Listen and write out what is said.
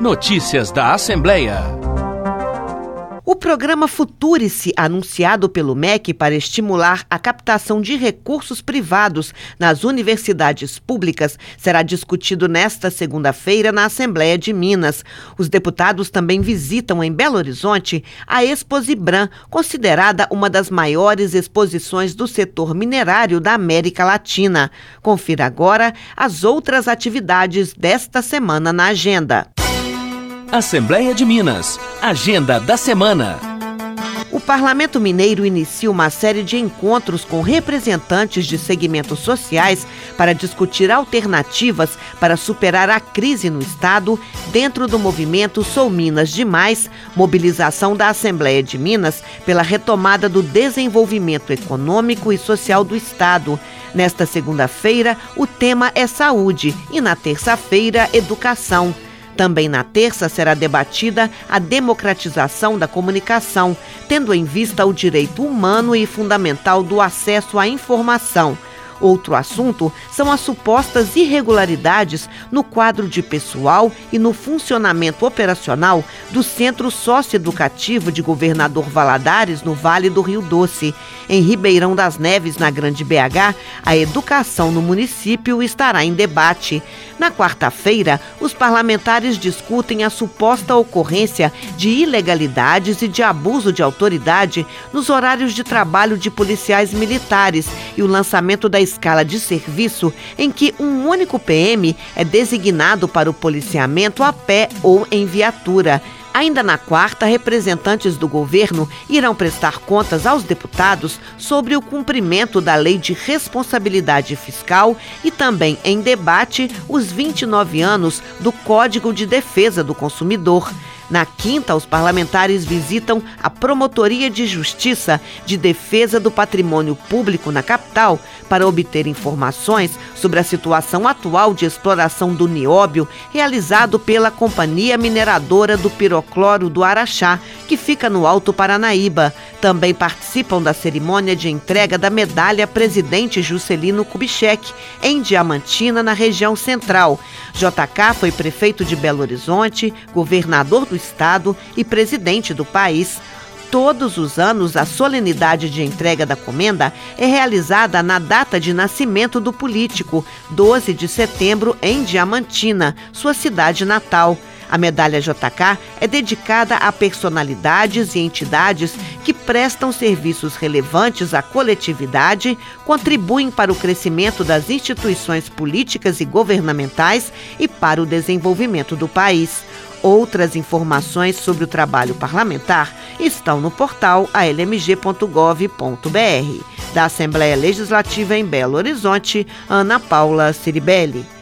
Notícias da Assembleia. O programa Futurice, anunciado pelo MEC para estimular a captação de recursos privados nas universidades públicas, será discutido nesta segunda-feira na Assembleia de Minas. Os deputados também visitam em Belo Horizonte a Exposibran, considerada uma das maiores exposições do setor minerário da América Latina. Confira agora as outras atividades desta semana na agenda. Assembleia de Minas. Agenda da semana. O Parlamento Mineiro inicia uma série de encontros com representantes de segmentos sociais para discutir alternativas para superar a crise no Estado dentro do movimento Sou Minas Demais, mobilização da Assembleia de Minas pela retomada do desenvolvimento econômico e social do Estado. Nesta segunda-feira, o tema é saúde e na terça-feira, educação. Também na terça será debatida a democratização da comunicação, tendo em vista o direito humano e fundamental do acesso à informação. Outro assunto são as supostas irregularidades no quadro de pessoal e no funcionamento operacional do Centro Socioeducativo de Governador Valadares, no Vale do Rio Doce. Em Ribeirão das Neves, na Grande BH, a educação no município estará em debate. Na quarta-feira, os parlamentares discutem a suposta ocorrência de ilegalidades e de abuso de autoridade nos horários de trabalho de policiais militares e o lançamento da escala de serviço em que um único PM é designado para o policiamento a pé ou em viatura. Ainda na quarta, representantes do governo irão prestar contas aos deputados sobre o cumprimento da Lei de Responsabilidade Fiscal e também em debate os 29 anos do Código de Defesa do Consumidor. Na quinta, os parlamentares visitam a Promotoria de Justiça de Defesa do Patrimônio Público na capital para obter informações sobre a situação atual de exploração do nióbio realizado pela Companhia Mineradora do Pirocloro do Araxá, que fica no Alto Paranaíba. Também participam da cerimônia de entrega da medalha Presidente Juscelino Kubitschek, em Diamantina, na região central. JK foi prefeito de Belo Horizonte, governador do estado e presidente do país. Todos os anos, a solenidade de entrega da comenda é realizada na data de nascimento do político, 12 de setembro, em Diamantina, sua cidade natal. A medalha JK é dedicada a personalidades e entidades que prestam serviços relevantes à coletividade, contribuem para o crescimento das instituições políticas e governamentais e para o desenvolvimento do país. Outras informações sobre o trabalho parlamentar estão no portal almg.gov.br. Da Assembleia Legislativa em Belo Horizonte, Ana Paula Ciribelli.